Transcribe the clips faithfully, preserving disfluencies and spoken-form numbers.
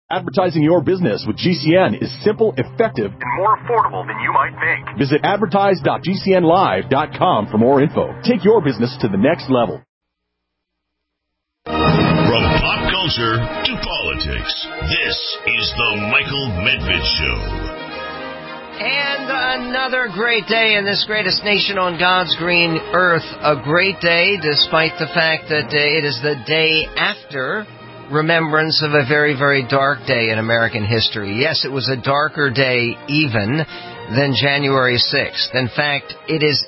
Advertising your business with G C N is simple, effective, and more affordable than you might think. Visit advertise dot g c n live dot com for more info. Take your business to the next level. From pop culture to politics, this is the Michael Medved Show. And another great day in this greatest nation on God's green earth. A great day despite the fact that it is the day after remembrance of a very, very dark day in American history. Yes, it was a darker day even than January sixth. In fact, it is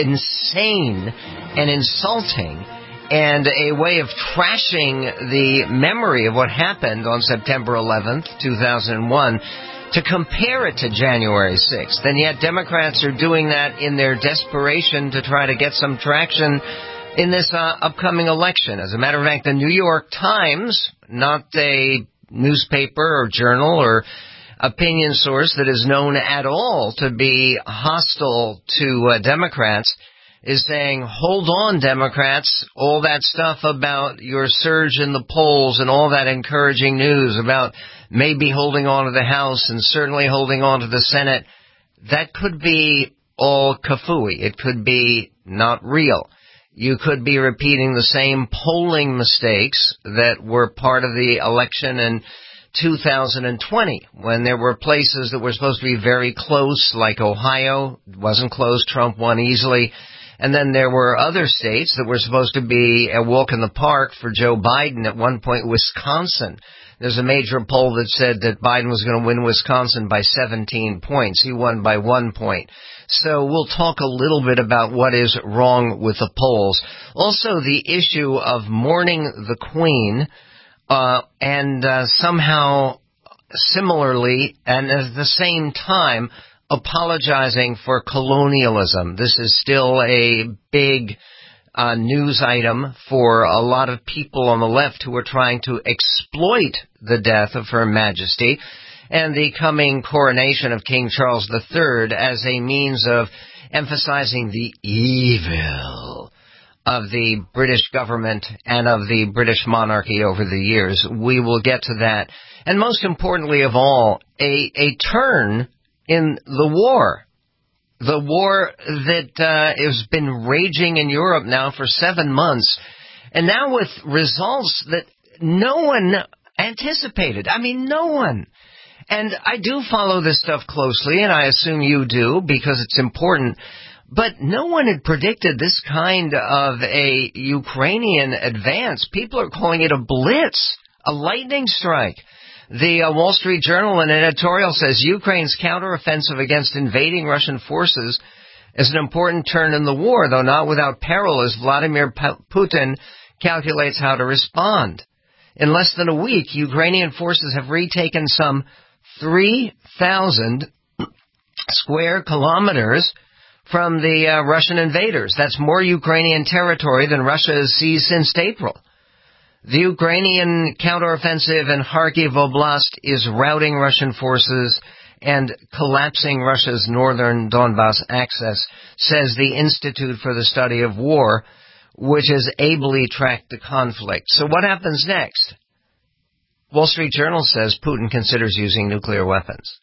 insane and insulting and a way of trashing the memory of what happened on September eleventh, two thousand one, to compare it to January sixth. And yet Democrats are doing that in their desperation to try to get some traction in this uh, upcoming election. As a matter of fact, the New York Times, not a newspaper or journal or opinion source that is known at all to be hostile to uh, Democrats, is saying, hold on, Democrats, all that stuff about your surge in the polls and all that encouraging news about maybe holding on to the House and certainly holding on to the Senate, that could be all kafooey. It could be not real. You could be repeating the same polling mistakes that were part of the election in two thousand twenty, when there were places that were supposed to be very close, like Ohio. It wasn't close. Trump won easily. And then there were other states that were supposed to be a walk in the park for Joe Biden. At one point, Wisconsin. There's a major poll that said that Biden was going to win Wisconsin by seventeen points. He won by one point. So we'll talk a little bit about what is wrong with the polls. Also, the issue of mourning the Queen, uh, and uh, somehow similarly and at the same time apologizing for colonialism. This is still a big uh, news item for a lot of people on the left who are trying to exploit the death of Her Majesty and the coming coronation of King Charles the Third as a means of emphasizing the evil of the British government and of the British monarchy over the years. We will get to that. And most importantly of all, a, a turn in the war. The war that uh, has been raging in Europe now for seven months. And now with results that no one anticipated. I mean, no one. And I do follow this stuff closely, and I assume you do, because it's important. But no one had predicted this kind of a Ukrainian advance. People are calling it a blitz, a lightning strike. The uh, Wall Street Journal, in an editorial, says Ukraine's counteroffensive against invading Russian forces is an important turn in the war, though not without peril, as Vladimir Putin calculates how to respond. In less than a week, Ukrainian forces have retaken some three thousand square kilometers from the uh, Russian invaders. That's more Ukrainian territory than Russia has seized since April. The Ukrainian counteroffensive in Kharkiv Oblast is routing Russian forces and collapsing Russia's northern Donbas axis, says the Institute for the Study of War, which has ably tracked the conflict. So what happens next? Wall Street Journal says Putin considers using nuclear weapons.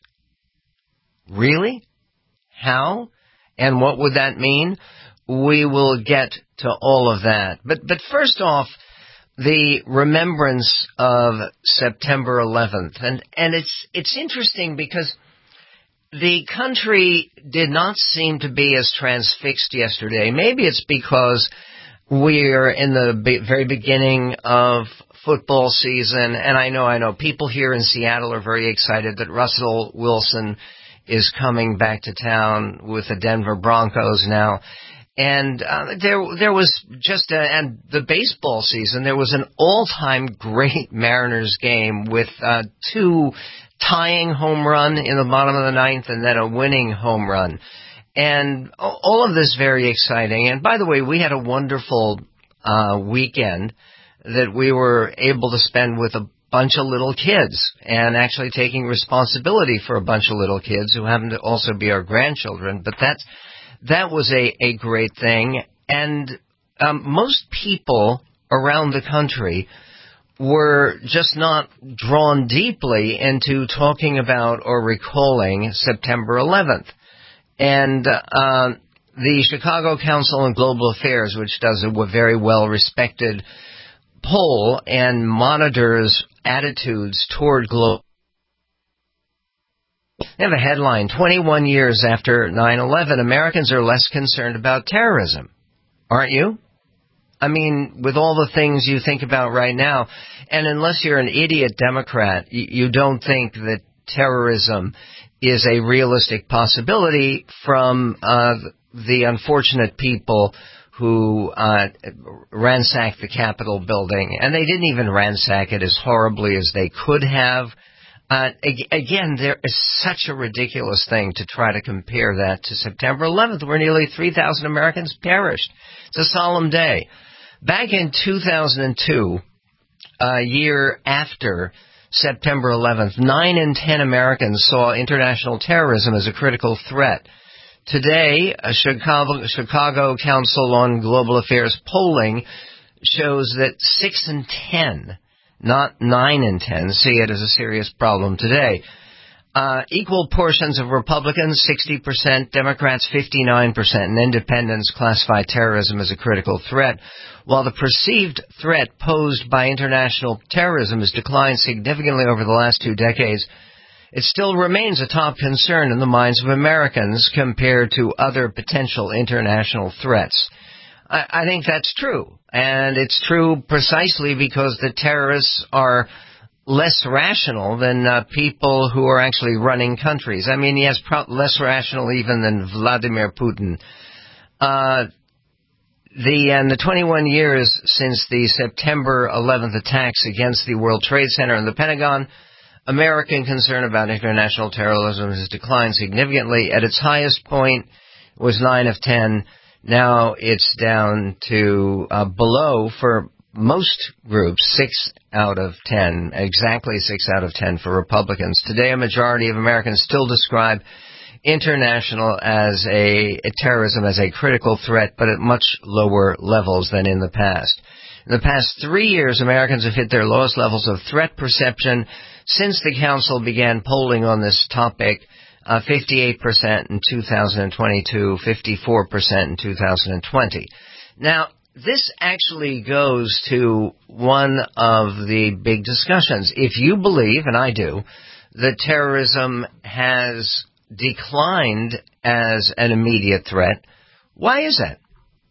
Really? How? And what would that mean? We will get to all of that. But but first off, the remembrance of September eleventh. And and it's it's interesting because the country did not seem to be as transfixed yesterday. Maybe it's because we're in the be- very beginning of football season, and I know, I know, people here in Seattle are very excited that Russell Wilson is coming back to town with the Denver Broncos now. And uh, there there was just, a, and the baseball season, there was an all-time great Mariners game with uh, two tying home run in the bottom of the ninth and then a winning home run. And all of this very exciting. And by the way, we had a wonderful uh weekend that we were able to spend with a bunch of little kids and actually taking responsibility for a bunch of little kids who happen to also be our grandchildren. But that's, that was a, a great thing. And um, most people around the country were just not drawn deeply into talking about or recalling September eleventh. And uh, the Chicago Council on Global Affairs, which does a very well-respected poll and monitors attitudes toward global, they have a headline, twenty-one years after nine eleven, Americans are less concerned about terrorism. Aren't you? I mean, with all the things you think about right now, and unless you're an idiot Democrat, you, you don't think that terrorism is a realistic possibility from uh, the unfortunate people who uh, ransacked the Capitol building. And they didn't even ransack it as horribly as they could have. Uh, again, there is such a ridiculous thing to try to compare that to September eleventh, where nearly three thousand Americans perished. It's a solemn day. Back in two thousand two, a year after September eleventh, nine in ten Americans saw international terrorism as a critical threat. Today, a Chicago, Chicago Council on Global Affairs polling shows that six in ten, not nine in ten, see it as a serious problem today. Uh, equal portions of Republicans, sixty percent, Democrats, fifty-nine percent, and independents classify terrorism as a critical threat. While the perceived threat posed by international terrorism has declined significantly over the last two decades, it still remains a top concern in the minds of Americans compared to other potential international threats. I, I think that's true, and it's true precisely because the terrorists are less rational than uh, people who are actually running countries. I mean, yes, pro- less rational even than Vladimir Putin. Uh, the and the twenty-one years since the September eleventh attacks against the World Trade Center and the Pentagon, American concern about international terrorism has declined significantly. At its highest point, it was nine of ten. Now it's down to uh, below for most groups, six out of ten, exactly six out of ten for Republicans. Today, a majority of Americans still describe international as a, a terrorism as a critical threat, but at much lower levels than in the past. In the past three years, Americans have hit their lowest levels of threat perception since the Council began polling on this topic, uh, fifty-eight percent in two thousand twenty-two, fifty-four percent in two thousand twenty. Now, this actually goes to one of the big discussions. If you believe, and I do, that terrorism has declined as an immediate threat, why is that?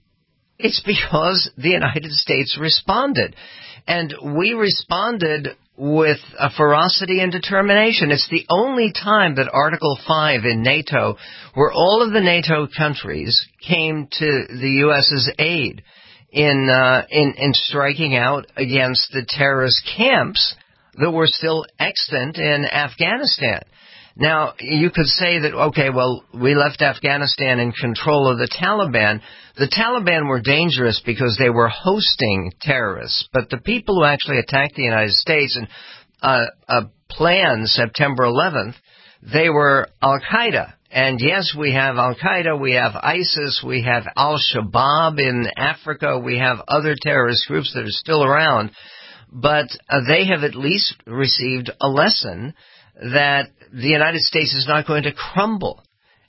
It's because the United States responded. And we responded with a ferocity and determination. It's the only time that Article five in NATO, where all of the NATO countries came to the U S's aid in uh, in, in striking out against the terrorist camps that were still extant in Afghanistan. Now, you could say that, okay, well, we left Afghanistan in control of the Taliban. The Taliban were dangerous because they were hosting terrorists. But the people who actually attacked the United States and uh, uh, planned September eleventh, they were Al-Qaeda. And yes, we have Al-Qaeda, we have ISIS, we have Al-Shabaab in Africa, we have other terrorist groups that are still around. But uh, they have at least received a lesson that the United States is not going to crumble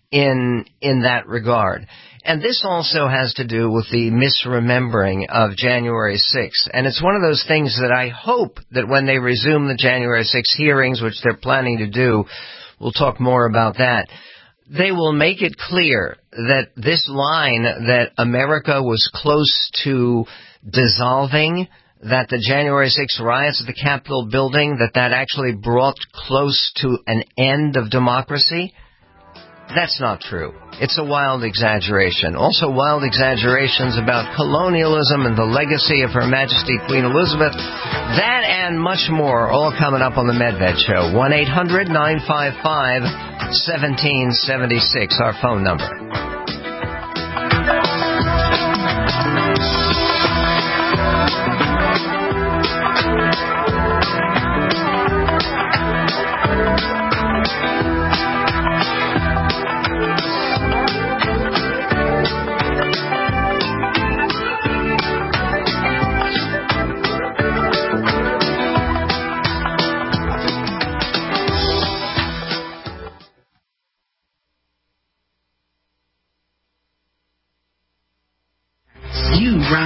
in in that regard. And this also has to do with the misremembering of January sixth. And it's one of those things that I hope that when they resume the January sixth hearings, which they're planning to do, we'll talk more about that, they will make it clear that this line that America was close to dissolving, that the January sixth riots at the Capitol building, that that actually brought close to an end of democracy, that's not true. It's a wild exaggeration. Also wild exaggerations about colonialism and the legacy of Her Majesty Queen Elizabeth. That and much more all coming up on the Medved Show. one eight hundred nine five five one seven seven six, our phone number.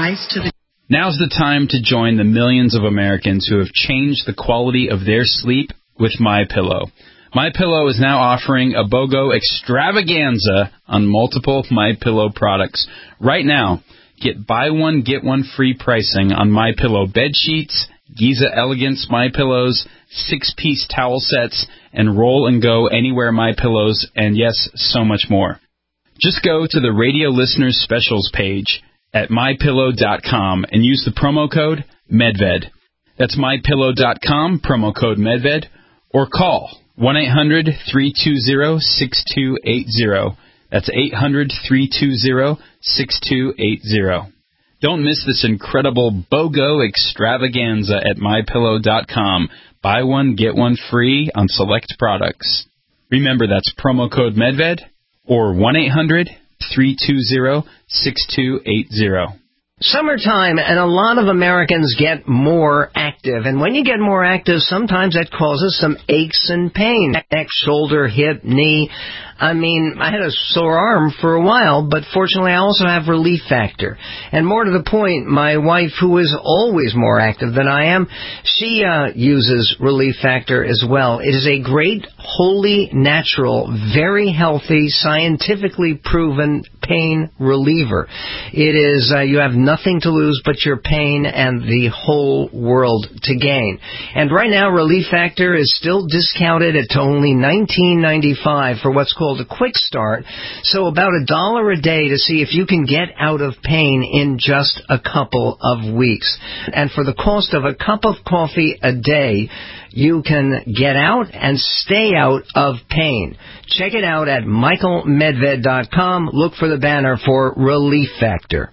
advice to the... Now's the time to join the millions of Americans who have changed the quality of their sleep with MyPillow. MyPillow is now offering a BOGO extravaganza on multiple MyPillow products. Right now, get buy one, get one free pricing on MyPillow bed sheets, Giza Elegance MyPillows, six-piece towel sets, and Roll and Go Anywhere MyPillows, and yes, so much more. Just go to the Radio Listeners Specials page at my pillow dot com and use the promo code MedVed. That's my pillow dot com, promo code MedVed, or call one eight hundred, three two zero, six two eight zero. That's eight hundred, three two zero, six two eight zero. Don't miss this incredible BOGO extravaganza at my pillow dot com. Buy one, get one free on select products. Remember, that's promo code MedVed or one eight hundred, three two zero, six two eight zero. Summertime, and a lot of Americans get more active. And when you get more active, sometimes that causes some aches and pain. Neck, shoulder, hip, knee. I mean, I had a sore arm for a while, but fortunately I also have Relief Factor. And more to the point, my wife, who is always more active than I am, she uh, uses Relief Factor as well. It is a great, wholly natural, very healthy, scientifically proven pain reliever. It is, uh, you have nothing to lose but your pain and the whole world to gain. And right now, Relief Factor is still discounted at only nineteen ninety-five for what's called a quick start. So about a dollar a day to see if you can get out of pain in just a couple of weeks. And for the cost of a cup of coffee a day, you can get out and stay out of pain. Check it out at michael medved dot com. Look for the banner for Relief Factor.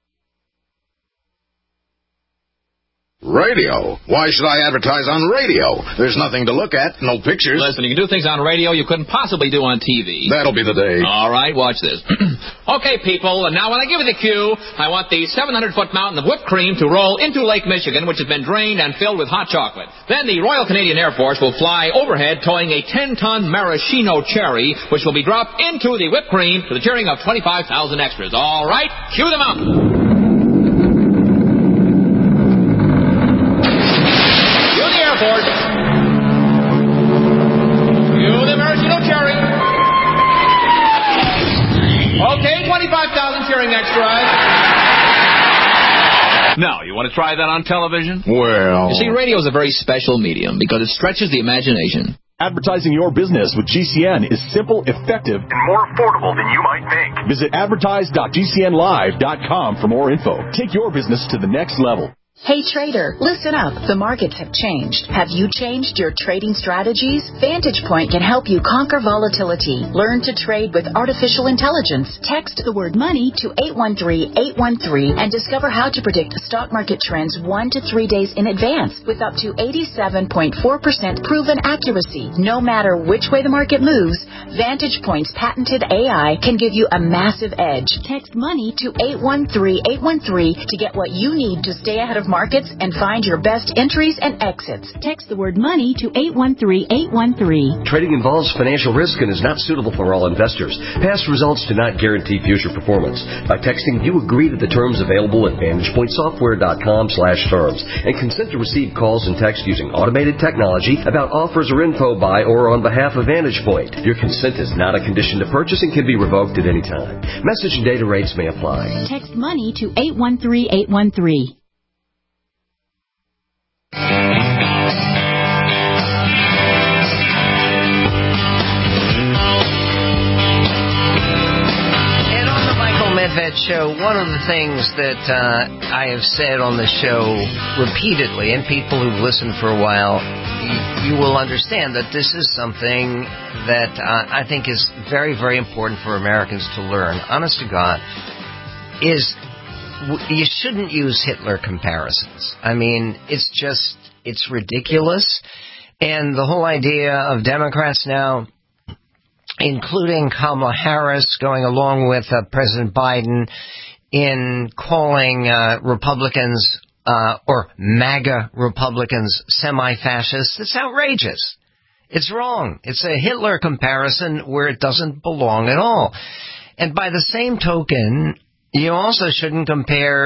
Radio? Why should I advertise on radio? There's nothing to look at, no pictures. Listen, you can do things on radio you couldn't possibly do on T V. That'll be the day. All right, watch this. Okay, people, and now when I give you the cue, I want the seven hundred foot mountain of whipped cream to roll into Lake Michigan, which has been drained and filled with hot chocolate. Then the Royal Canadian Air Force will fly overhead towing a ten ton maraschino cherry, which will be dropped into the whipped cream to the cheering of twenty-five thousand extras. All right, cue them out. Force. You the maraschino cherry. Okay, twenty-five thousand cheering extras. Now, you want to try that on television? Well... You see, radio is a very special medium because it stretches the imagination. Advertising your business with G C N is simple, effective, and more affordable than you might think. Visit advertise dot g c n live dot com for more info. Take your business to the next level. Hey trader, listen up. The markets have changed. Have you changed your trading strategies? Vantage Point can help you conquer volatility. Learn to trade with artificial intelligence. Text the word money to eight one three, eight one three and discover how to predict stock market trends one to three days in advance with up to eighty-seven point four percent proven accuracy. No matter which way the market moves, Vantage Point's patented A I can give you a massive edge. Text money to eight one three, eight one three to get what you need to stay ahead of markets and find your best entries and exits. Text the word money to eight one three, eight one three. Trading involves financial risk and is not suitable for all investors. Past results do not guarantee future performance. By texting, you agree to the terms available at vantage point software dot com slash terms and consent to receive calls and texts using automated technology about offers or info by or on behalf of Vantage Point. Your consent is not a condition to purchase and can be revoked at any time. Message and data rates may apply. Text money to eight one three, eight one three. Medved Show, one of the things that uh, I have said on the show repeatedly, and people who've listened for a while, you, you will understand that this is something that uh, I think is very, very important for Americans to learn. Honest to God, is you shouldn't use Hitler comparisons. I mean, it's just, it's ridiculous. And the whole idea of Democrats now, including Kamala Harris, going along with uh, President Biden in calling uh, Republicans uh, or MAGA Republicans semi-fascists. It's outrageous. It's wrong. It's a Hitler comparison where it doesn't belong at all. And by the same token, you also shouldn't compare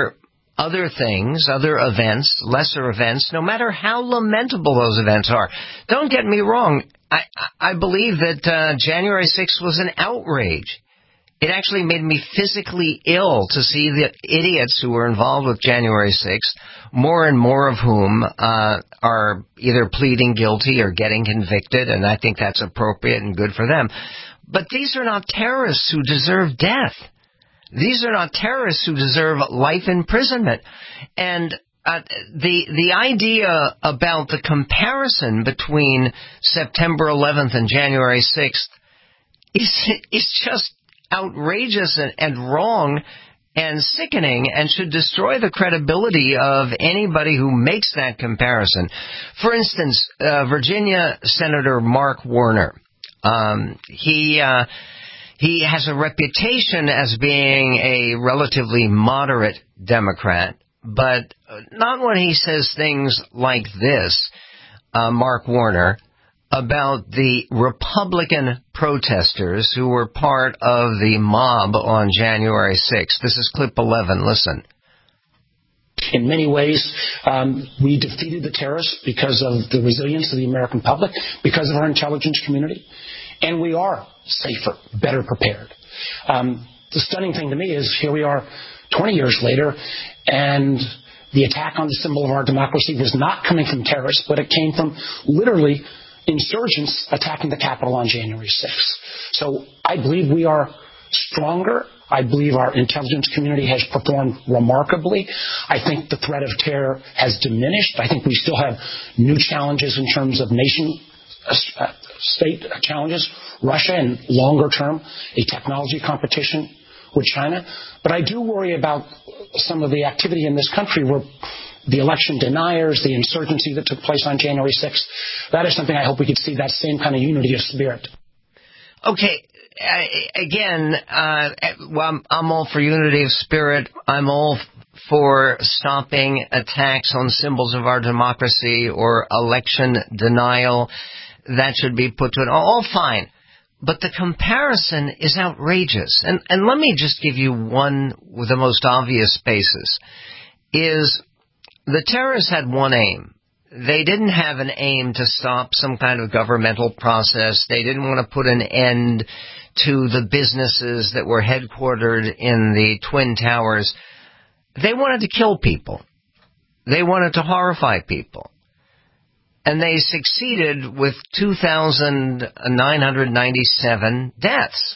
other things, other events, lesser events, no matter how lamentable those events are. Don't get me wrong. I, I believe that uh, January sixth was an outrage. It actually made me physically ill to see the idiots who were involved with January sixth, more and more of whom uh, are either pleading guilty or getting convicted, and I think that's appropriate and good for them. But these are not terrorists who deserve death. These are not terrorists who deserve life imprisonment. And uh, the the idea about the comparison between September eleventh and January sixth is is just outrageous and, and wrong and sickening, and should destroy the credibility of anybody who makes that comparison. For instance, uh, Virginia Senator Mark Warner, um, he uh, he has a reputation as being a relatively moderate Democrat, but not when he says things like this, uh, Mark Warner, about the Republican protesters who were part of the mob on January sixth. This is clip eleven. Listen. In many ways, um, we defeated the terrorists because of the resilience of the American public, because of our intelligence community, and we are safer, better prepared. Um, the stunning thing to me is here we are twenty years later, and the attack on the symbol of our democracy was not coming from terrorists, but it came from literally insurgents attacking the Capitol on January sixth. So I believe we are stronger. I believe our intelligence community has performed remarkably. I think the threat of terror has diminished. I think we still have new challenges in terms of nation uh, state challenges, Russia, and longer term, a technology competition with China. But I do worry about some of the activity in this country where the election deniers, the insurgency that took place on January sixth. That is something I hope we could see, that same kind of unity of spirit. Okay. Uh, again, uh, well, I'm, I'm all for unity of spirit. I'm all for stopping attacks on symbols of our democracy or election denial. That should be put to it. All fine. But the comparison is outrageous. And, and let me just give you one with the most obvious basis, is the terrorists had one aim. They didn't have an aim to stop some kind of governmental process. They didn't want to put an end to the businesses that were headquartered in the Twin Towers. They wanted to kill people. They wanted to horrify people. And they succeeded with two thousand nine hundred ninety-seven deaths.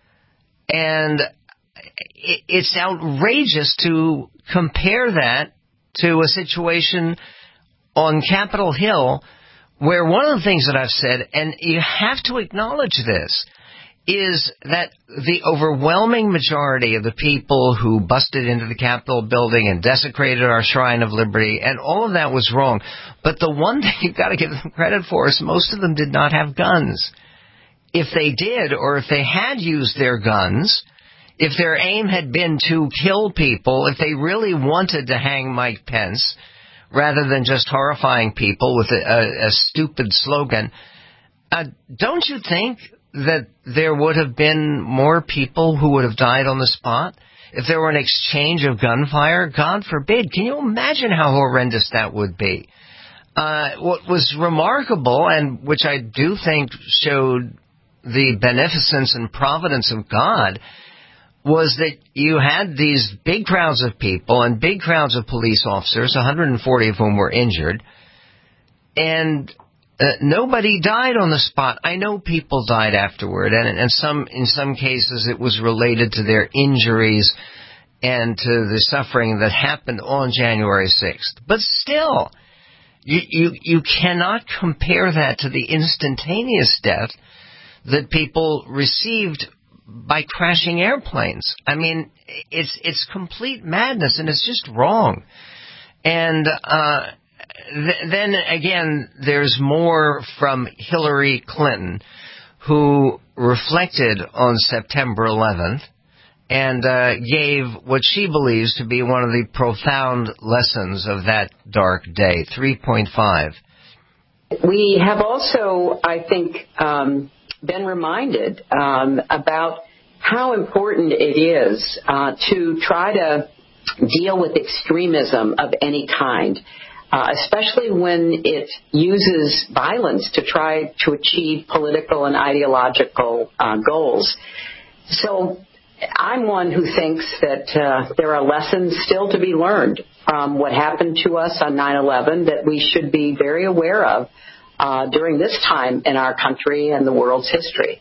And it's outrageous to compare that to a situation on Capitol Hill where one of the things that I've said, and you have to acknowledge this, is that the overwhelming majority of the people who busted into the Capitol building and desecrated our Shrine of Liberty, and all of that was wrong. But the one thing you've got to give them credit for is most of them did not have guns. If they did, or if they had used their guns, if their aim had been to kill people, if they really wanted to hang Mike Pence, rather than just horrifying people with a, a, a stupid slogan, uh, don't you think that there would have been more people who would have died on the spot if there were an exchange of gunfire? God forbid. Can you imagine how horrendous that would be? Uh, what was remarkable, and which I do think showed the beneficence and providence of God, was that you had these big crowds of people and big crowds of police officers, one hundred forty of whom were injured, and uh, nobody died on the spot. I know people died afterward, and, and some in some cases it was related to their injuries and to the suffering that happened on January sixth. But still, you, you, you cannot compare that to the instantaneous death that people received by crashing airplanes. I mean, it's it's complete madness, and it's just wrong. And uh, th- then again, there's more from Hillary Clinton, who reflected on September eleventh and uh, gave what she believes to be one of the profound lessons of that dark day. three point five. We have also, I think, um, been reminded um, about how important it is uh, to try to deal with extremism of any kind, uh, especially when it uses violence to try to achieve political and ideological uh, goals. So I'm one who thinks that uh, there are lessons still to be learned from what happened to us on nine eleven that we should be very aware of uh, during this time in our country and the world's history.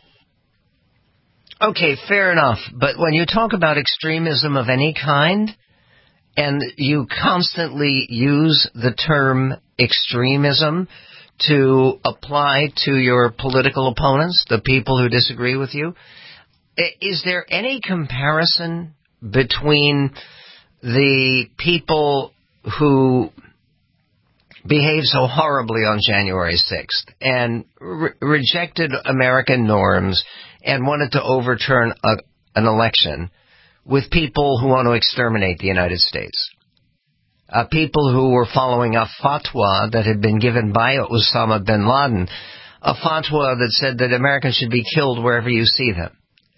Okay, fair enough. But when you talk about extremism of any kind, and you constantly use the term extremism to apply to your political opponents, the people who disagree with you, is there any comparison between the people who behaved so horribly on January sixth and re- rejected American norms and wanted to overturn a, an election with people who want to exterminate the United States? Uh, people who were following a fatwa that had been given by Osama bin Laden, a fatwa that said that Americans should be killed wherever you see them.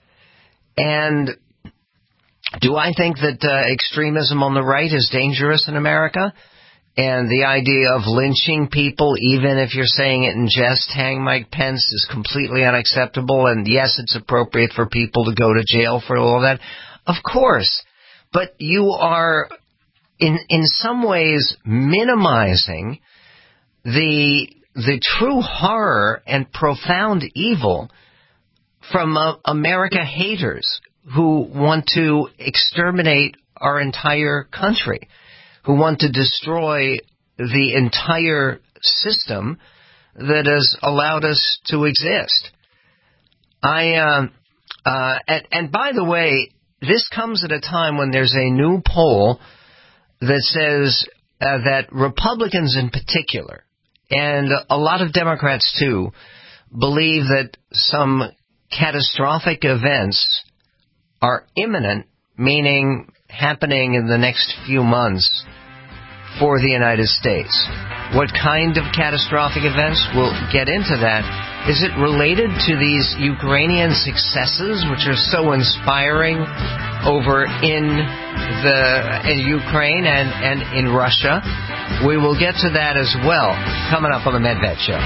And do I think that uh, extremism on the right is dangerous in America? And the idea of lynching people, even if you're saying it in jest, hang Mike Pence, is completely unacceptable. And yes, it's appropriate for people to go to jail for all that. Of course. But you are, in in some ways, minimizing the the true horror and profound evil from uh, America haters who want to exterminate our entire country, who want to destroy the entire system that has allowed us to exist. I uh, uh, and, and by the way, this comes at a time when there's a new poll that says uh, that Republicans in particular, and a lot of Democrats too, believe that some catastrophic events are imminent, meaning happening in the next few months for the United States. What kind of catastrophic events? We'll get into that. Is it related to these Ukrainian successes, which are so inspiring over in the in Ukraine and, and in Russia? We will get to that as well, coming up on the Medved Show.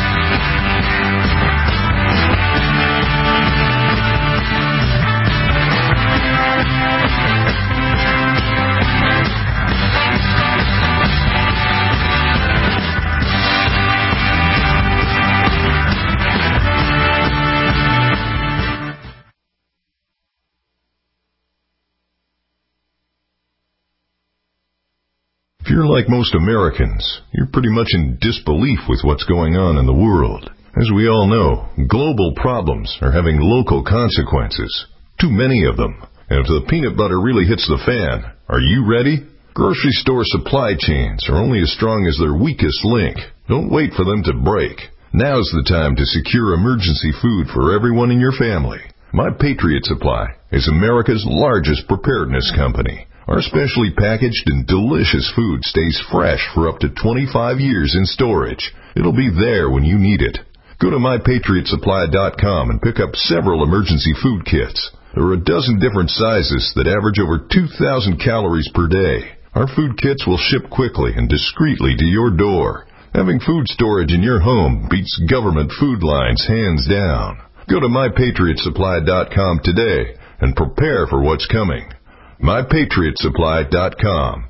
If you're like most Americans, you're pretty much in disbelief with what's going on in the world. As we all know, global problems are having local consequences. Too many of them. And if the peanut butter really hits the fan, are you ready? Grocery store supply chains are only as strong as their weakest link. Don't wait for them to break. Now's the time to secure emergency food for everyone in your family. My Patriot Supply is America's largest preparedness company. Our specially packaged and delicious food stays fresh for up to twenty-five years in storage. It'll be there when you need it. Go to my patriot supply dot com and pick up several emergency food kits. There are a dozen different sizes that average over two thousand calories per day. Our food kits will ship quickly and discreetly to your door. Having food storage in your home beats government food lines hands down. Go to my patriot supply dot com today and prepare for what's coming. my patriot supply dot com.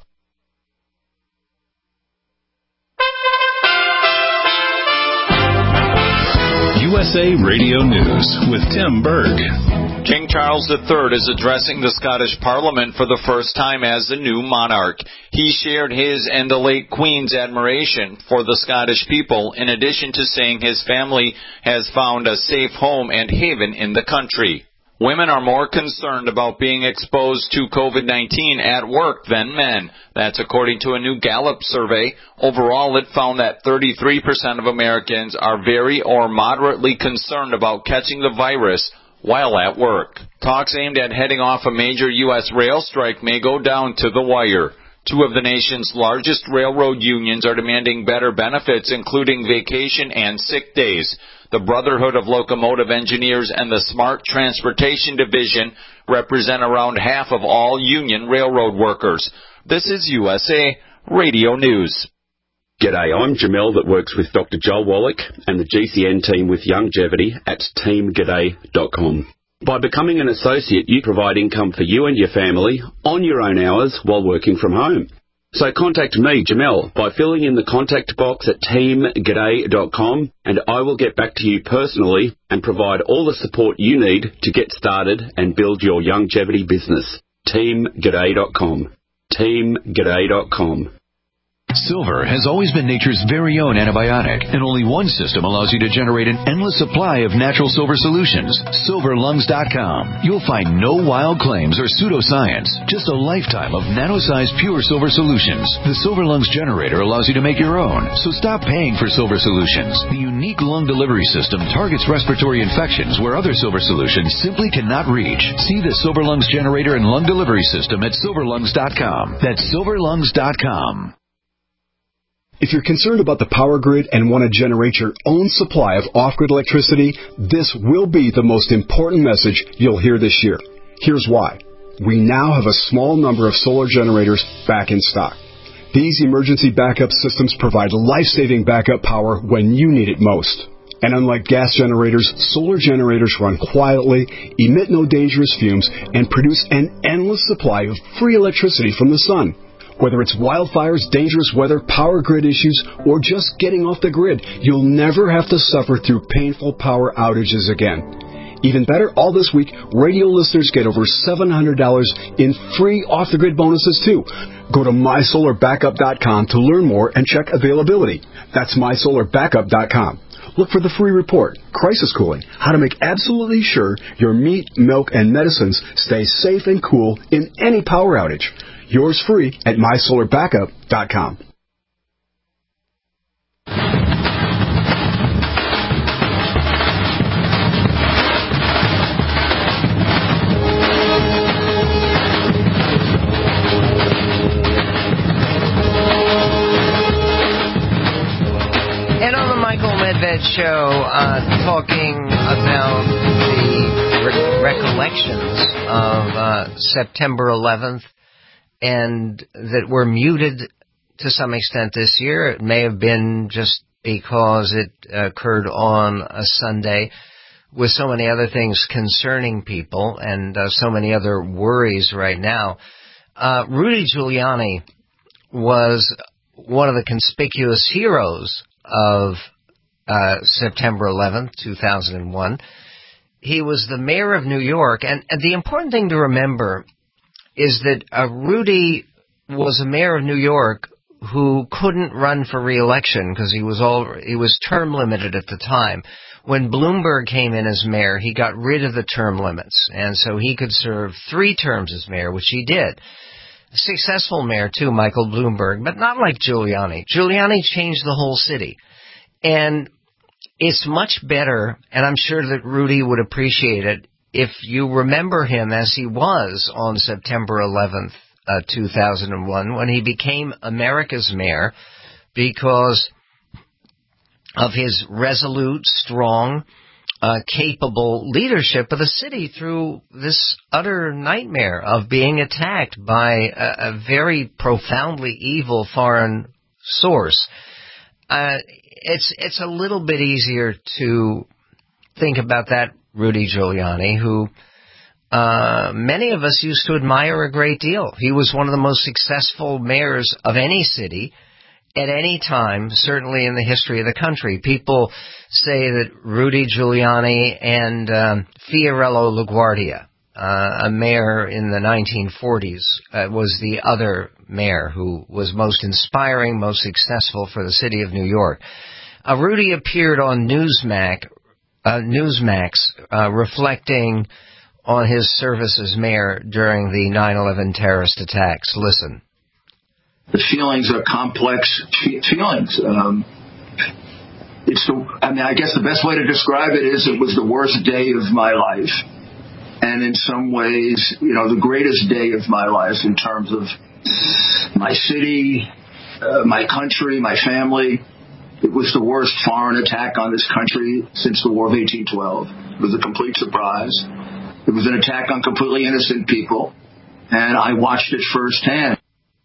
U S A Radio News with Tim Berg. King Charles the Third is addressing the Scottish Parliament for the first time as the new monarch. He shared his and the late Queen's admiration for the Scottish people, in addition to saying his family has found a safe home and haven in the country. Women are more concerned about being exposed to COVID nineteen at work than men. That's according to a new Gallup survey. Overall, it found that thirty-three percent of Americans are very or moderately concerned about catching the virus while at work. Talks aimed at heading off a major U S rail strike may go down to the wire. Two of the nation's largest railroad unions are demanding better benefits, including vacation and sick days. The Brotherhood of Locomotive Engineers and the Smart Transportation Division represent around half of all union railroad workers. This is U S A Radio News. G'day, I'm Jamel that works with Doctor Joel Wallach and the G C N team with Longevity at team g'day dot com. By becoming an associate, you provide income for you and your family on your own hours while working from home. So contact me, Jamel, by filling in the contact box at team g'day dot com, and I will get back to you personally and provide all the support you need to get started and build your longevity business. team g'day dot com. team g'day dot com. Silver has always been nature's very own antibiotic, and only one system allows you to generate an endless supply of natural silver solutions. silver lungs dot com. You'll find no wild claims or pseudoscience, just a lifetime of nano-sized pure silver solutions. The Silver Lungs generator allows you to make your own, so stop paying for silver solutions. The unique lung delivery system targets respiratory infections where other silver solutions simply cannot reach. See the Silver Lungs generator and lung delivery system at silver lungs dot com. That's silver lungs dot com. If you're concerned about the power grid and want to generate your own supply of off-grid electricity, this will be the most important message you'll hear this year. Here's why. We now have a small number of solar generators back in stock. These emergency backup systems provide life-saving backup power when you need it most. And unlike gas generators, solar generators run quietly, emit no dangerous fumes, and produce an endless supply of free electricity from the sun. Whether it's wildfires, dangerous weather, power grid issues, or just getting off the grid, you'll never have to suffer through painful power outages again. Even better, all this week, radio listeners get over seven hundred dollars in free off-the-grid bonuses, too. Go to my solar backup dot com to learn more and check availability. That's my solar backup dot com. Look for the free report, Crisis Cooling, how to make absolutely sure your meat, milk, and medicines stay safe and cool in any power outage. Yours free at my solar backup dot com. And on the Michael Medved Show, uh, talking about the re- recollections of uh, September eleventh, and that were muted to some extent this year. It may have been just because it occurred on a Sunday with so many other things concerning people and uh, so many other worries right now. Uh, Rudy Giuliani was one of the conspicuous heroes of uh, September eleventh, two thousand one. He was the mayor of New York, and, and the important thing to remember is that uh, Rudy was a mayor of New York who couldn't run for re-election because he was all he was term limited at the time. When Bloomberg came in as mayor, he got rid of the term limits, and so he could serve three terms as mayor, which he did. A successful mayor, too, Michael Bloomberg, but not like Giuliani. Giuliani changed the whole city. And it's much better, and I'm sure that Rudy would appreciate it, if you remember him as he was on September eleventh, uh, two thousand one, when he became America's mayor, because of his resolute, strong, uh, capable leadership of the city through this utter nightmare of being attacked by a, a very profoundly evil foreign source. Uh, it's it's a little bit easier to think about that Rudy Giuliani, who uh, many of us used to admire a great deal. He was one of the most successful mayors of any city at any time, certainly in the history of the country. People say that Rudy Giuliani and um, Fiorello LaGuardia, uh, a mayor in the nineteen forties, uh, was the other mayor who was most inspiring, most successful for the city of New York. Uh, Rudy appeared on Newsmax, uh, Newsmax uh, reflecting on his service as mayor during the nine eleven terrorist attacks. Listen. The feelings are complex feelings. Um, it's the, I mean, I guess the best way to describe it is it was the worst day of my life. And in some ways, you know, the greatest day of my life in terms of my city, uh, my country, my family. It was the worst foreign attack on this country since the War of eighteen twelve. It was a complete surprise. It was an attack on completely innocent people, and I watched it firsthand.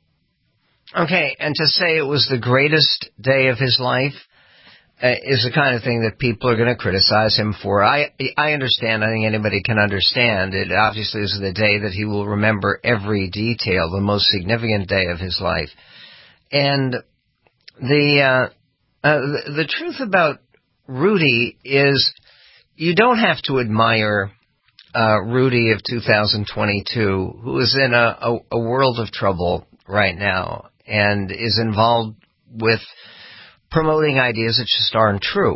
Okay, and to say it was the greatest day of his life uh, is the kind of thing that people are going to criticize him for. I I understand. I think anybody can understand. It obviously is the day that he will remember every detail, the most significant day of his life. And the... Uh, Uh, the, the truth about Rudy is you don't have to admire uh, Rudy of two thousand twenty-two, who is in a, a, a world of trouble right now and is involved with promoting ideas that just aren't true.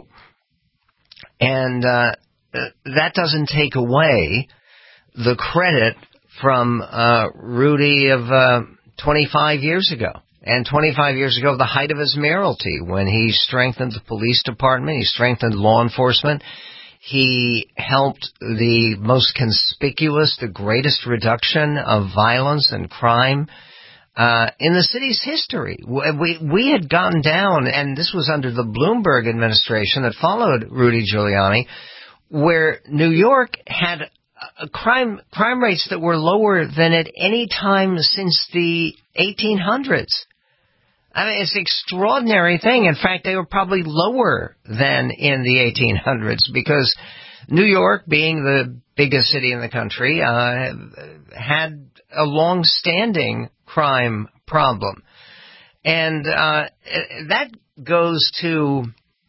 And uh, that doesn't take away the credit from uh, Rudy of uh, twenty-five years ago. And twenty-five years ago, the height of his mayoralty, when he strengthened the police department, he strengthened law enforcement, he helped the most conspicuous, the greatest reduction of violence and crime uh, in the city's history. We, we had gone down, and this was under the Bloomberg administration that followed Rudy Giuliani, where New York had uh, crime crime rates that were lower than at any time since the eighteen hundreds. I mean, it's an extraordinary thing. In fact, they were probably lower than in the eighteen hundreds because New York, being the biggest city in the country, uh, had a long-standing crime problem. And uh, that goes to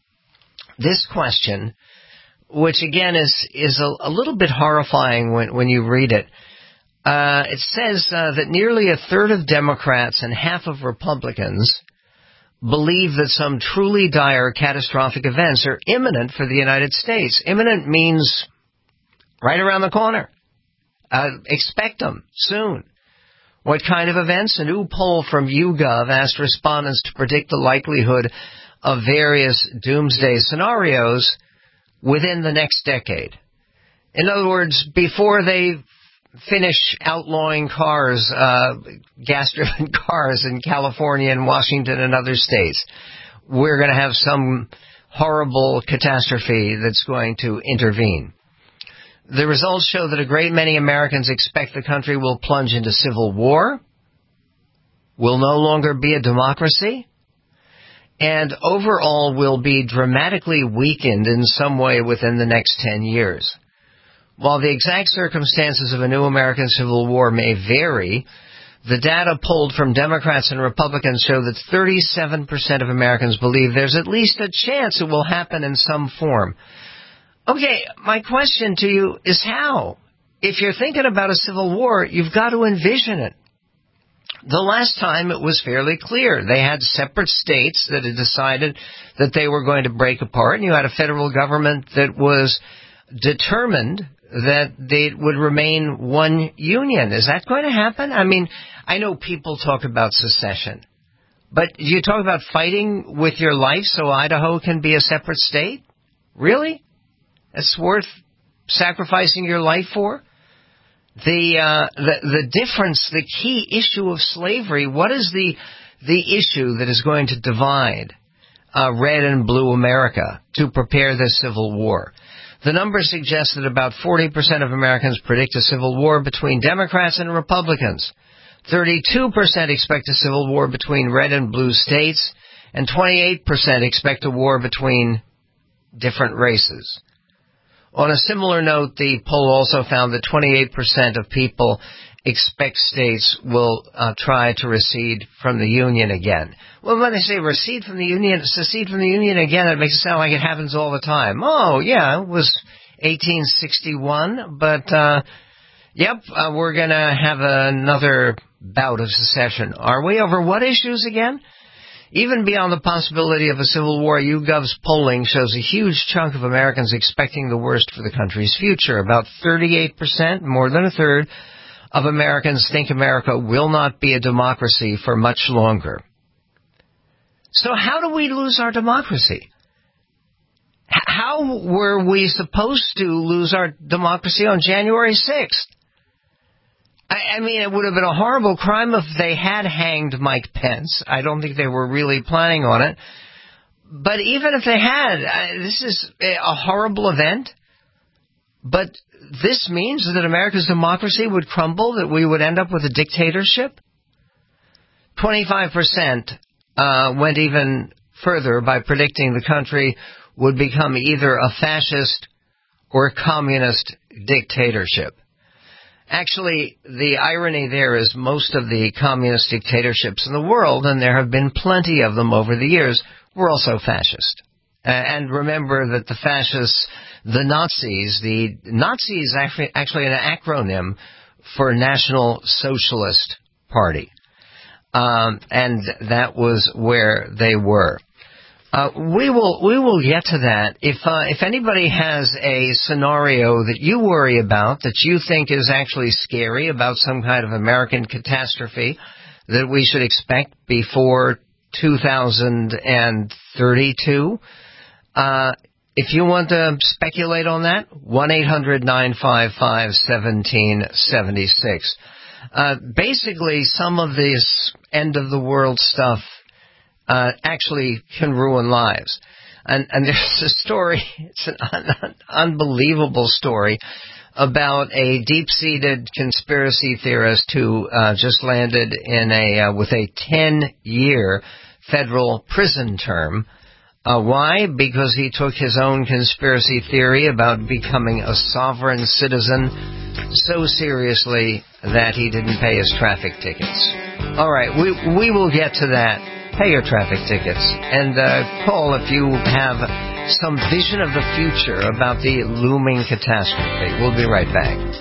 this question, which, again, is, is a, a little bit horrifying when, when you read it. Uh, it says uh, that nearly a third of Democrats and half of Republicans believe that some truly dire catastrophic events are imminent for the United States. Imminent means right around the corner. Uh, expect them soon. What kind of events? A new poll from YouGov asked respondents to predict the likelihood of various doomsday scenarios within the next decade. In other words, before they finish outlawing cars, uh, gas-driven cars in California and Washington and other states, we're going to have some horrible catastrophe that's going to intervene. The results show that a great many Americans expect the country will plunge into civil war, will no longer be a democracy, and overall will be dramatically weakened in some way within the next ten years. While the exact circumstances of a new American Civil War may vary, the data pulled from Democrats and Republicans show that thirty-seven percent of Americans believe there's at least a chance it will happen in some form. Okay, my question to you is how? If you're thinking about a civil war, you've got to envision it. The last time it was fairly clear. They had separate states that had decided that they were going to break apart, and you had a federal government that was determined that they would remain one union. Is that going to happen? I mean, I know people talk about secession, but do you talk about fighting with your life so Idaho can be a separate state? Really? It's worth sacrificing your life for? The, uh, the, the difference, the key issue of slavery, what is the, the issue that is going to divide uh, red and blue America to prepare this civil war? The numbers suggest that about forty percent of Americans predict a civil war between Democrats and Republicans. thirty-two percent expect a civil war between red and blue states, and twenty-eight percent expect a war between different races. On a similar note, the poll also found that twenty-eight percent of people expect states will uh, try to recede from the Union again. Well, when they say recede from the Union, secede from the Union again, it makes it sound like it happens all the time. Oh, yeah, it was eighteen sixty-one, but, uh, yep, uh, we're going to have another bout of secession. Are we? Over what issues again? Even beyond the possibility of a civil war, YouGov's polling shows a huge chunk of Americans expecting the worst for the country's future. About thirty-eight percent, more than a third, of Americans think America will not be a democracy for much longer. So how do we lose our democracy? How were we supposed to lose our democracy on January sixth? I, I mean, it would have been a horrible crime if they had hanged Mike Pence. I don't think they were really planning on it. But even if they had, uh, this is a horrible event. But this means that America's democracy would crumble, that we would end up with a dictatorship. twenty-five percent uh, went even further by predicting the country would become either a fascist or a communist dictatorship. Actually, the irony there is most of the communist dictatorships in the world, and there have been plenty of them over the years, were also fascist. Uh, and remember that the fascists, the Nazis, the Nazi is actually, actually an acronym for National Socialist Party. Um, and that was where they were. Uh, we will we will get to that. If uh, if anybody has a scenario that you worry about, that you think is actually scary, about some kind of American catastrophe that we should expect before two thousand thirty-two, uh, if you want to speculate on that, one eight hundred nine five five one seven seven six. Uh, basically, some of this end-of-the-world stuff uh, actually can ruin lives. And, and there's a story, it's an un- unbelievable story, about a deep-seated conspiracy theorist who uh, just landed in a uh, with a ten-year federal prison term. Uh, why? Because he took his own conspiracy theory about becoming a sovereign citizen so seriously that he didn't pay his traffic tickets. All right, we we will get to that. Pay your traffic tickets. And uh, call if you have some vision of the future about the looming catastrophe. We'll be right back.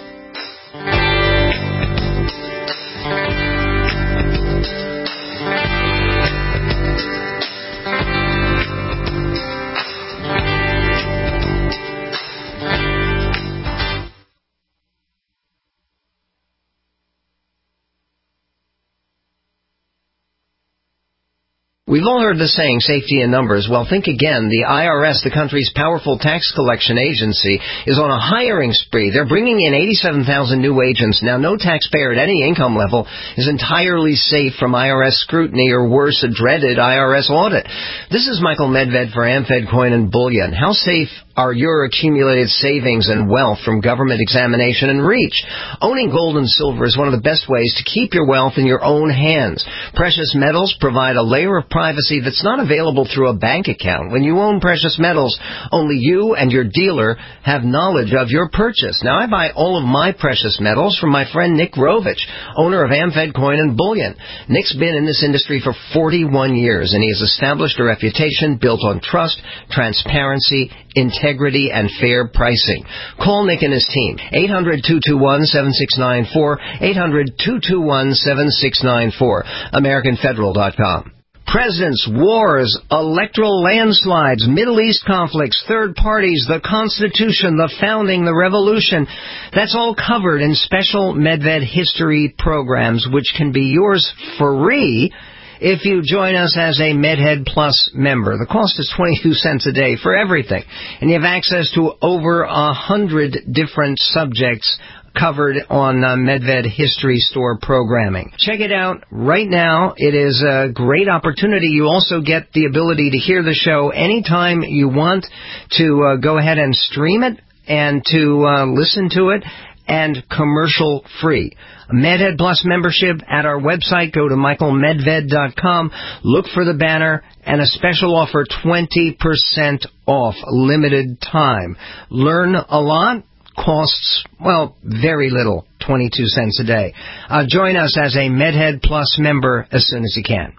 We've all heard the saying, safety in numbers. Well, think again. The I R S, the country's powerful tax collection agency, is on a hiring spree. They're bringing in eighty-seven thousand new agents. Now, no taxpayer at any income level is entirely safe from I R S scrutiny or worse, a dreaded I R S audit. This is Michael Medved for AmFed Coin and Bullion. How safe are your accumulated savings and wealth from government examination and reach? Owning gold and silver is one of the best ways to keep your wealth in your own hands. Precious metals provide a layer of privacy that's not available through a bank account. When you own precious metals, only you and your dealer have knowledge of your purchase. Now, I buy all of my precious metals from my friend Nick Rovich, owner of AmFed Coin and Bullion. Nick's been in this industry for forty-one years, and he has established a reputation built on trust, transparency, integrity, and fair pricing. Call Nick and his team. eight hundred, two two one, seven six nine four, eight hundred, two two one, seven six nine four, American Federal dot com. Presidents, wars, electoral landslides, Middle East conflicts, third parties, the Constitution, the founding, the revolution. That's all covered in special Medved history programs, which can be yours free if you join us as a MedHead Plus member. The cost is twenty-two cents a day for everything, and you have access to over a hundred different subjects covered on uh, Medved History Store programming. Check it out right now. It is a great opportunity. You also get the ability to hear the show anytime you want, to uh, go ahead and stream it and to uh, listen to it, and commercial free. MedHead Plus membership at our website. Go to michael medved dot com. Look for the banner and a special offer, twenty percent off, limited time. Learn a lot. Costs, well, very little, twenty-two cents a day. Uh, join us as a MedHead Plus member as soon as you can.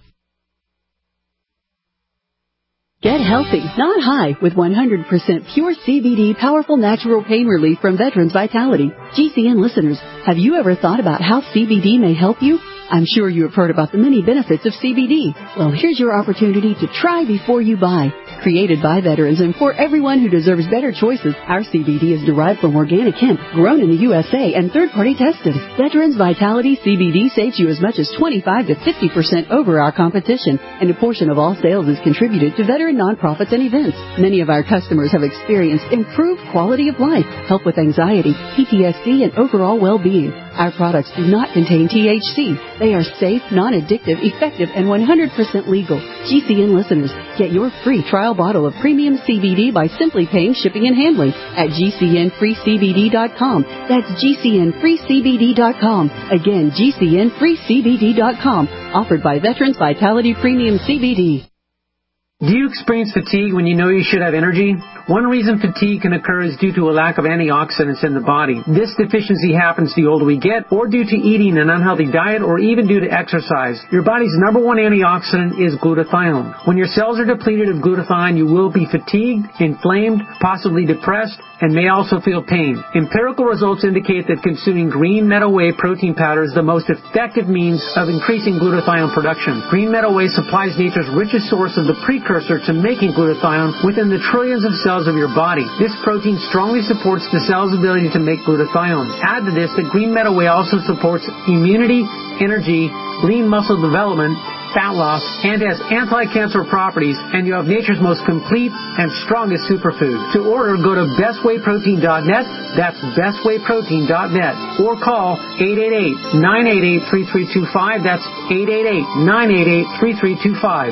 Get healthy, not high, with one hundred percent pure C B D powerful natural pain relief from Veterans Vitality. G C N listeners, have you ever thought about how C B D may help you? I'm sure you have heard about the many benefits of C B D. Well, here's your opportunity to try before you buy. Created by veterans and for everyone who deserves better choices, our C B D is derived from organic hemp, grown in the U S A, and third-party tested. Veterans Vitality C B D saves you as much as twenty-five to fifty percent over our competition, and a portion of all sales is contributed to veteran nonprofits and events. Many of our customers have experienced improved quality of life, help with anxiety, P T S D, and overall well-being. Our products do not contain T H C. They are safe, non-addictive, effective, and one hundred percent legal. G C N listeners, get your free trial bottle of premium C B D by simply paying shipping and handling at G C N free C B D dot com. That's G C N free C B D dot com. Again, G C N free C B D dot com. Offered by Veterans Vitality Premium C B D. Do you experience fatigue when you know you should have energy? One reason fatigue can occur is due to a lack of antioxidants in the body. This deficiency happens the older we get, or due to eating an unhealthy diet, or even due to exercise. Your body's number one antioxidant is glutathione. When your cells are depleted of glutathione, you will be fatigued, inflamed, possibly depressed, and may also feel pain. Empirical results indicate that consuming green meadow whey protein powder is the most effective means of increasing glutathione production. Green meadow whey supplies nature's richest source of the precursor to making glutathione within the trillions of cells of your body. This protein strongly supports the cell's ability to make glutathione. Add to this that green meadow whey also supports immunity, energy, lean muscle development, fat loss, and has anti-cancer properties, and you have nature's most complete and strongest superfood. To order, go to best whey protein dot net, that's best whey protein dot net, or call eight eight eight, nine eight eight, three three two five, that's eight eight eight, nine eight eight, three three two five.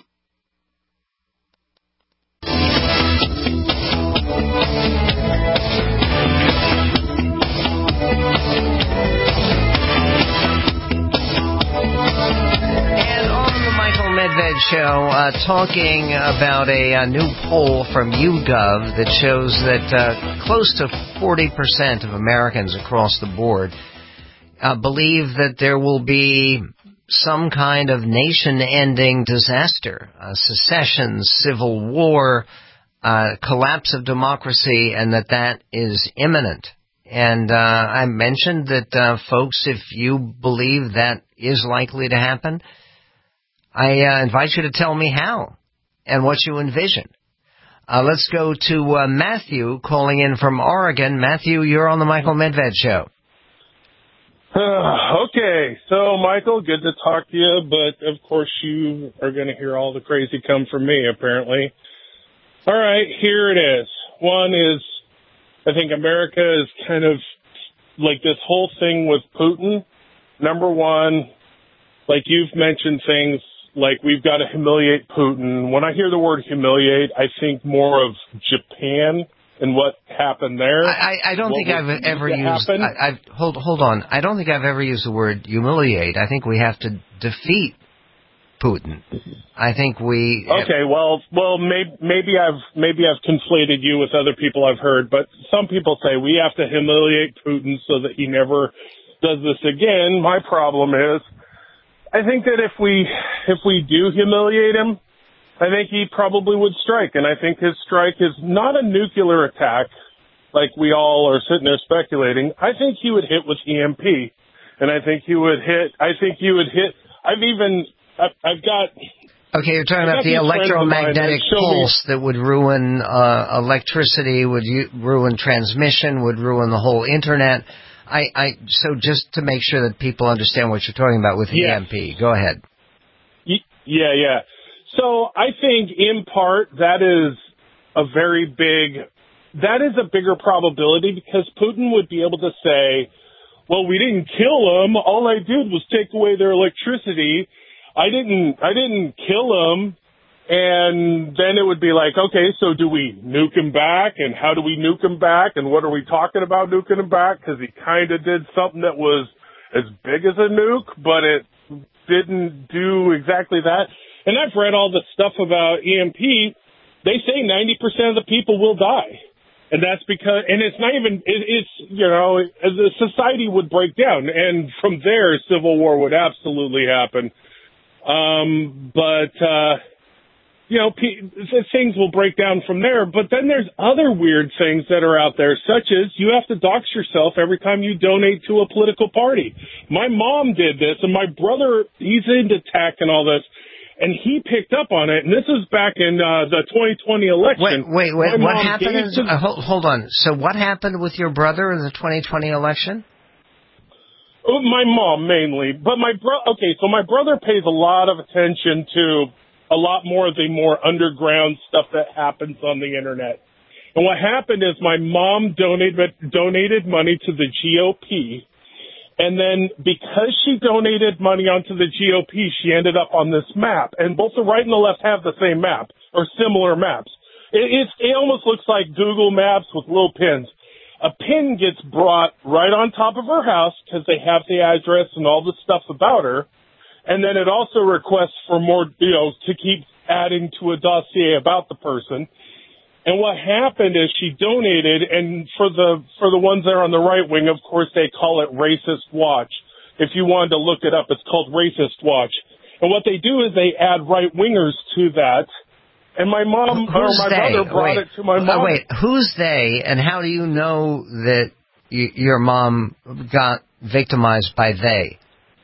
Medved Show, uh, talking about a, a new poll from YouGov that shows that uh, close to forty percent of Americans across the board uh, believe that there will be some kind of nation-ending disaster, uh, secession, civil war, uh, collapse of democracy, and that that is imminent. And uh, I mentioned that, uh, folks, if you believe that is likely to happen, I uh, invite you to tell me how and what you envision. Uh, let's go to uh, Matthew calling in from Oregon. Matthew, you're on the Michael Medved Show. Uh, okay, so Michael, good to talk to you, but of course you are going to hear all the crazy come from me, apparently. All right, here it is. One is, I think America is kind of like this whole thing with Putin. Number one, like you've mentioned things like we've got to humiliate Putin. When I hear the word humiliate, I think more of Japan and what happened there. I, I don't think I've ever used. I, I've, hold hold on. I don't think I've ever used the word humiliate. I think we have to defeat Putin. I think we. Okay, well, well, maybe maybe I've maybe I've conflated you with other people I've heard, but some people say we have to humiliate Putin so that he never does this again. My problem is, I think that if we if we do humiliate him, I think he probably would strike. And I think his strike is not a nuclear attack like we all are sitting there speculating. I think he would hit with E M P. And I think he would hit, I think he would hit, I've even, I've, I've got... Okay, you're talking about the electromagnetic pulse that would ruin uh, electricity, would u- ruin transmission, would ruin the whole Internet. I, I so just to make sure that people understand what you're talking about with yeah. E M P, go ahead. Yeah, yeah. So I think in part that is a very big, that is a bigger probability because Putin would be able to say, well, we didn't kill them. All I did was take away their electricity. I didn't, I didn't kill them. And then it would be like, okay, so do we nuke him back? And how do we nuke him back? And what are we talking about nuking him back? Because he kind of did something that was as big as a nuke, but it didn't do exactly that. And I've read all the stuff about E M P. They say ninety percent of the people will die. And that's because, and it's not even, it, it's, you know, the society would break down. And from there, civil war would absolutely happen. Um, but, uh, you know, p- things will break down from there. But then there's other weird things that are out there, such as you have to dox yourself every time you donate to a political party. My mom did this, and my brother, he's into tech and all this, and he picked up on it. And this is back in uh, the twenty twenty election. Wait, wait, wait. My what happened? Is, to- uh, hold, hold on. So what happened with your brother in the twenty twenty election? My mom, mainly. But my bro- okay, so my brother pays a lot of attention to a lot more of the more underground stuff that happens on the Internet. And what happened is my mom donated donated money to the G O P, And then because she donated money onto the G O P, she ended up on this map. And both the right and the left have the same map or similar maps. It, it's, it almost looks like Google Maps with little pins. A pin gets brought right on top of her house because they have the address and all the stuff about her. And then it also requests for more, you know, to keep adding to a dossier about the person. And what happened is she donated, and for the for the ones that are on the right wing, of course, they call it Racist Watch. If you wanted to look it up, it's called Racist Watch. And what they do is they add right-wingers to that. And my mom, Who's or my they? mother brought wait, it to my mom. Uh, wait, who's they, and how do you know that y- your mom got victimized by they?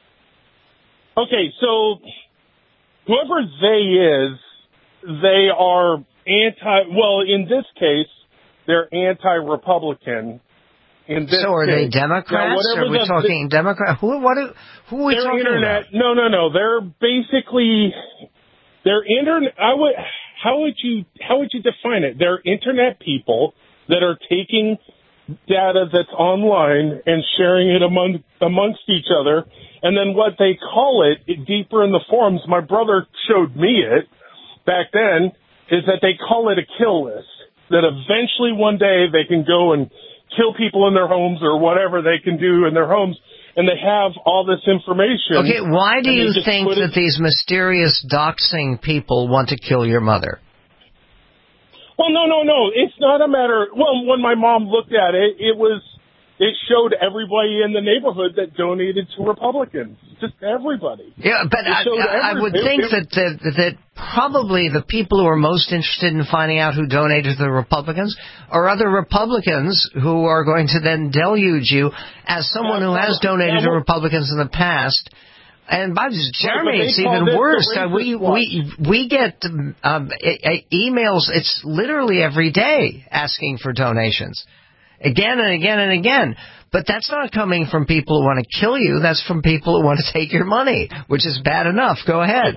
Okay, so whoever they is, they are anti, well, in this case, they're anti-Republican. In this so are case. they Democrats? Now, are we the, talking the, Democrat? Who, what, do, who are we they're talking internet, about? No, no, no. They're basically, they're internet, I would, how would you, how would you define it? They're internet people that are taking data that's online and sharing it among, amongst each other. And then what they call it, it deeper in the forums, my brother showed me it back then, is that they call it a kill list. That eventually one day they can go and kill people in their homes or whatever they can do in their homes, and they have all this information. Okay, why do you think that it... these mysterious doxing people want to kill your mother? Well, no, no, no. It's not a matter... Well, when my mom looked at it, it was... It showed everybody in the neighborhood that donated to Republicans. Just everybody. Yeah, but I, I would think it, that, that that probably the people who are most interested in finding out who donated to the Republicans are other Republicans who are going to then deluge you as someone who has donated to Republicans in the past. And by Jeremy, it's even worse. Uh, we we we get um, emails. It's literally every day asking for donations. Again and again and again. But that's not coming from people who want to kill you. That's from people who want to take your money, which is bad enough. Go ahead.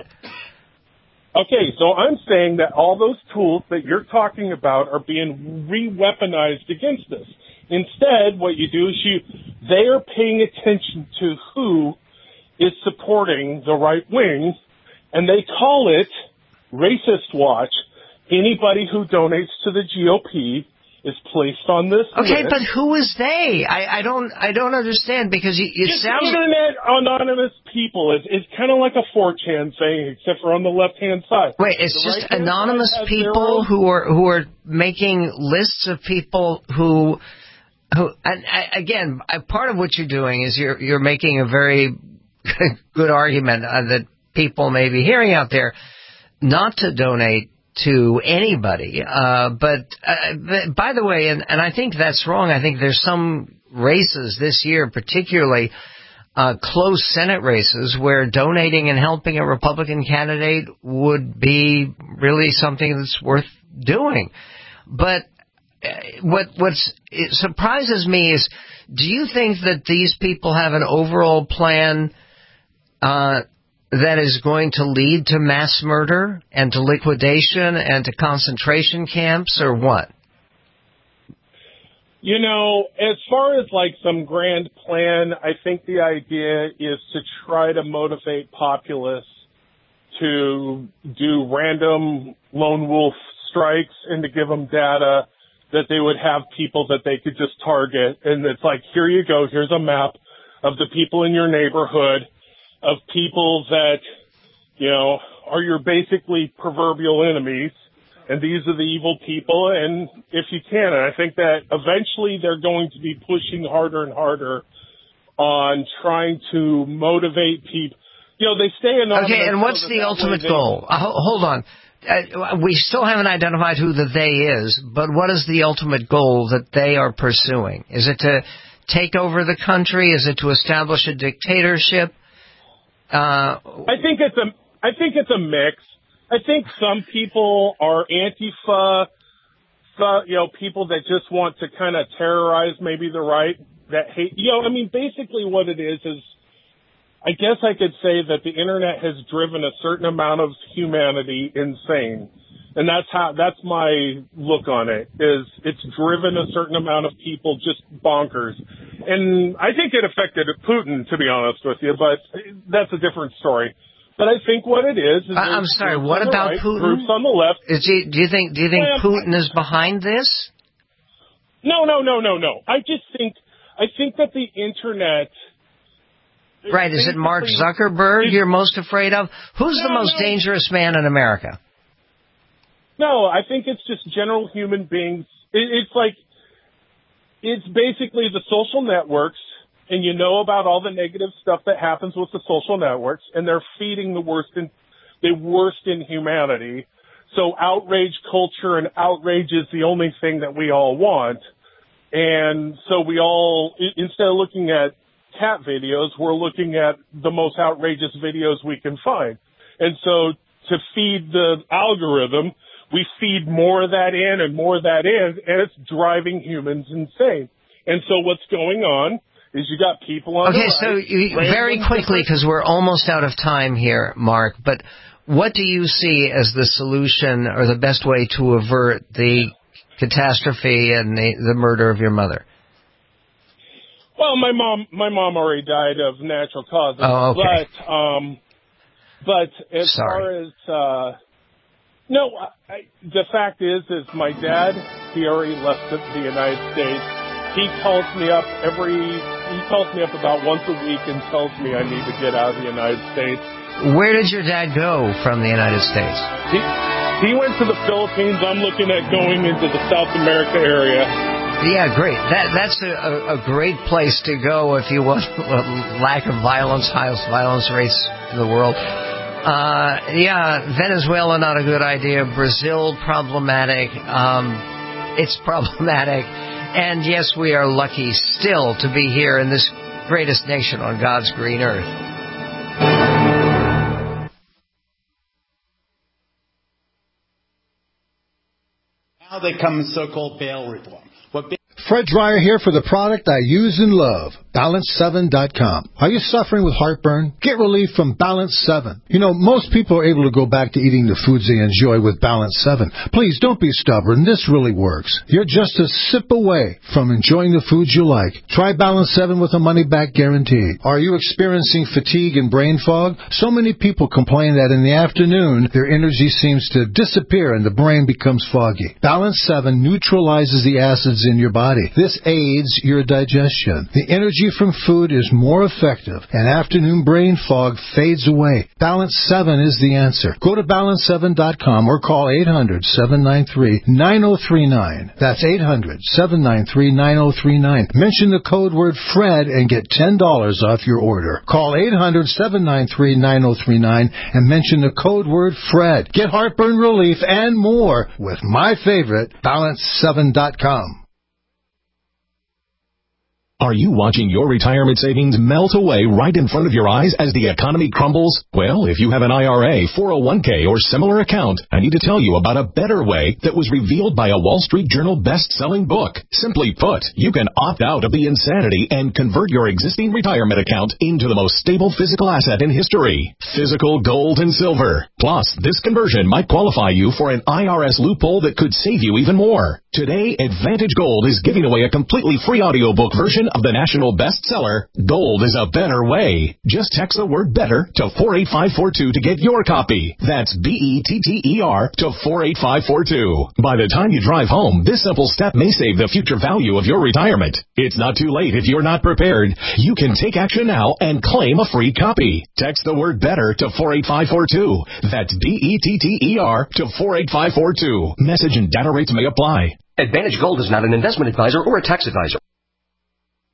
Okay, so I'm saying that all those tools that you're talking about are being re-weaponized against us. Instead, what you do is you, they are paying attention to who is supporting the right wing, and they call it Racist Watch. Anybody who donates to the G O P is placed on this okay, list. But who is they? I, I don't I don't understand, because it, it Just sounds... internet anonymous people. It's, it's kind of like a four chan thing, except for on the left-hand side. Wait, it's the just right anonymous people who are who are making lists of people who... who and I, again, I, part of what you're doing is you're you're making a very good argument uh, that people may be hearing out there not to donate to anybody. Uh, but, uh, but by the way, and, and I think that's wrong. I think there's some races this year, particularly uh, close Senate races, where donating and helping a Republican candidate would be really something that's worth doing. But uh, what what's, it surprises me is, do you think that these people have an overall plan uh that is going to lead to mass murder and to liquidation and to concentration camps, or what? You know, as far as like some grand plan, I think the idea is to try to motivate populists to do random lone wolf strikes and to give them data that they would have people that they could just target. And it's like, here you go, here's a map of the people in your neighborhood, of people that, you know, are your basically proverbial enemies, and these are the evil people, and if you can, and I think that eventually they're going to be pushing harder and harder on trying to motivate people. You know, they stay anonymous. Okay, and what's so the ultimate they, goal? Uh, hold on. Uh, we still haven't identified who the they is, but what is the ultimate goal that they are pursuing? Is it to take over the country? Is it to establish a dictatorship? Uh, I think it's a, I think it's a mix. I think some people are Antifa, so, you know, people that just want to kind of terrorize maybe the right, that hate, you know, I mean, basically what it is is, I guess I could say that the internet has driven a certain amount of humanity insane. And that's how, that's my look on it, is it's driven a certain amount of people just bonkers. and I think it affected Putin, to be honest with you, but that's a different story. But I think what it is, is I'm sorry. What about right, Putin? Groups on the left. Is he, do you think? Do you think well, Putin is behind this? No, no, no, no, no. I just think I think that the internet. Right. Is it Mark Zuckerberg you're most afraid of? Who's no, the most no. dangerous man in America? No, I think it's just general human beings. It, it's like it's basically the social networks. And you know about all the negative stuff that happens with the social networks, and they're feeding the worst in the worst in humanity. So outrage culture and outrage is the only thing that we all want. And so we all, instead of looking at cat videos, we're looking at the most outrageous videos we can find. And so to feed the algorithm, we feed more of that in and more of that in, and it's driving humans insane. And so what's going on is you got people on okay, the so right, you, very quickly, because we're almost out of time here, Mark, but what do you see as the solution or the best way to avert the catastrophe and the, the murder of your mother? Well, my mom my mom already died of natural causes. Oh, okay. But, um, but as Sorry. far as... Uh, no, I, the fact is, is my dad, he already left the, the United States. He calls me up every, he calls me up about once a week and tells me I need to get out of the United States. Where did your dad go from the United States? He, he went to the Philippines. I'm looking at going into the South America area. Yeah, great. That That's a, a great place to go if you want lack of violence, highest violence rates in the world. Uh, yeah, Venezuela, not a good idea. Brazil, problematic. Um, it's problematic. And yes, we are lucky still to be here in this greatest nation on God's green earth. Now they come so-called bail reform. What Fred Dreyer here for the product I use and love, Balance seven dot com. Are you suffering with heartburn? Get relief from Balance seven. You know, most people are able to go back to eating the foods they enjoy with Balance seven. Please don't be stubborn. This really works. You're just a sip away from enjoying the foods you like. Try Balance seven with a money-back guarantee. Are you experiencing fatigue and brain fog? So many people complain that in the afternoon, their energy seems to disappear and the brain becomes foggy. Balance seven neutralizes the acids in your body. This aids your digestion. The energy from food is more effective, and afternoon brain fog fades away. Balance seven is the answer. Go to balance seven dot com or call eight hundred, seven nine three, nine zero three nine. That's eight hundred, seven nine three, nine zero three nine. Mention the code word FRED and get ten dollars off your order. Call eight hundred, seven nine three, nine zero three nine and mention the code word FRED. Get heartburn relief and more with my favorite, balance seven dot com. Are you watching your retirement savings melt away right in front of your eyes as the economy crumbles? Well, if you have an I R A, four oh one k, or similar account, I need to tell you about a better way that was revealed by a Wall Street Journal best-selling book. Simply put, you can opt out of the insanity and convert your existing retirement account into the most stable physical asset in history, physical gold and silver. Plus, this conversion might qualify you for an I R S loophole that could save you even more. Today, Advantage Gold is giving away a completely free audiobook version of the national bestseller, Gold is a Better Way. Just text the word BETTER to four eight five four two to get your copy. That's B E T T E R to four eight five four two. By the time you drive home, this simple step may save the future value of your retirement. It's not too late if you're not prepared. You can take action now and claim a free copy. Text the word BETTER to four eight five four two. That's B E T T E R to four eight five four two. Message and data rates may apply. Advantage Gold is not an investment advisor or a tax advisor.